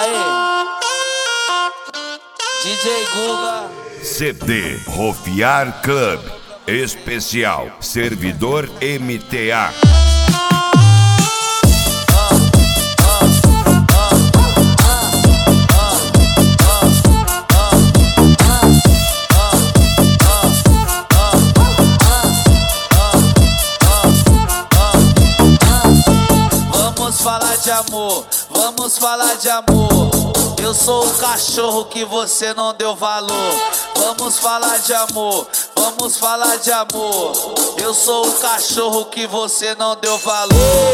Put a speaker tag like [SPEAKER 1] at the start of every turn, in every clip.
[SPEAKER 1] Aê, DJ Guga.
[SPEAKER 2] CD Rofiar Club Especial Servidor MTA.
[SPEAKER 1] Vamos falar de amor, vamos falar de amor. Eu sou o cachorro que você não deu valor. Vamos falar de amor, vamos falar de amor. Eu sou o cachorro que você não deu valor.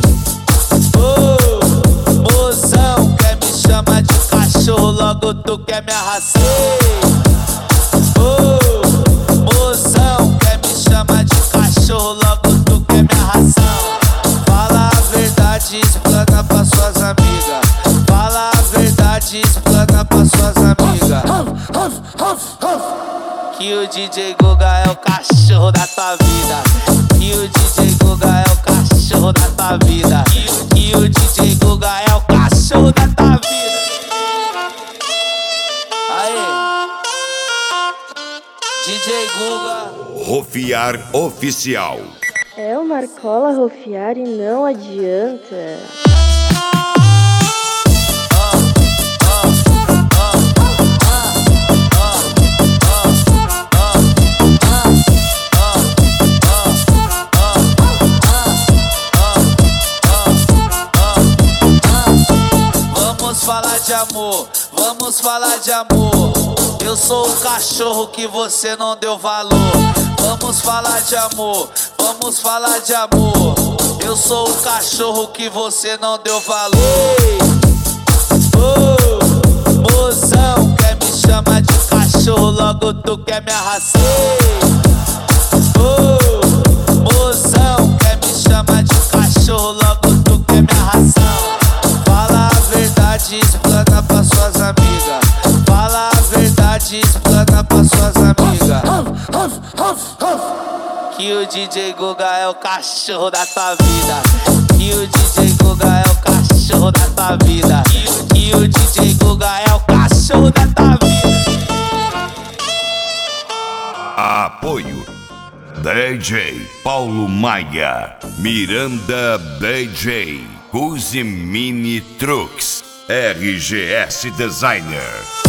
[SPEAKER 1] Oh, mozão, quer me chamar de cachorro, logo tu quer me arrastar. Oh, mozão, quer me chamar de cachorro, logo tu quer me arrastar. Fala a verdade, explana pra suas amigas. Fala a verdade, explana pra suas amigas. Que o DJ Guga é o cachorro da tua vida. Que o DJ Guga é o cachorro da tua vida. Que o DJ Guga é o cachorro da tua vida. Aê, DJ Guga.
[SPEAKER 2] Rofiar Oficial.
[SPEAKER 3] É o Marcola Rofiar e não adianta.
[SPEAKER 1] Vamos falar de amor, vamos falar de amor. Eu sou o cachorro que você não deu valor. Vamos falar de amor, vamos falar de amor. Eu sou o cachorro que você não deu valor. Oh, mozão, quer me chamar de cachorro, logo tu quer me arrastar. Oh, mozão, quer me chamar de cachorro, logo tu quer me arrastar. Fala a verdade, explana pra suas amigas. Fala a verdade, explana pra suas amigas. Que o DJ Guga é o cachorro da tua vida. Que o DJ Guga é o cachorro da tua vida. Que o DJ Guga é o cachorro da tua vida.
[SPEAKER 2] Apoio DJ Paulo Maia, Miranda DJ, Uzi Mini Trucks, RGS Designer.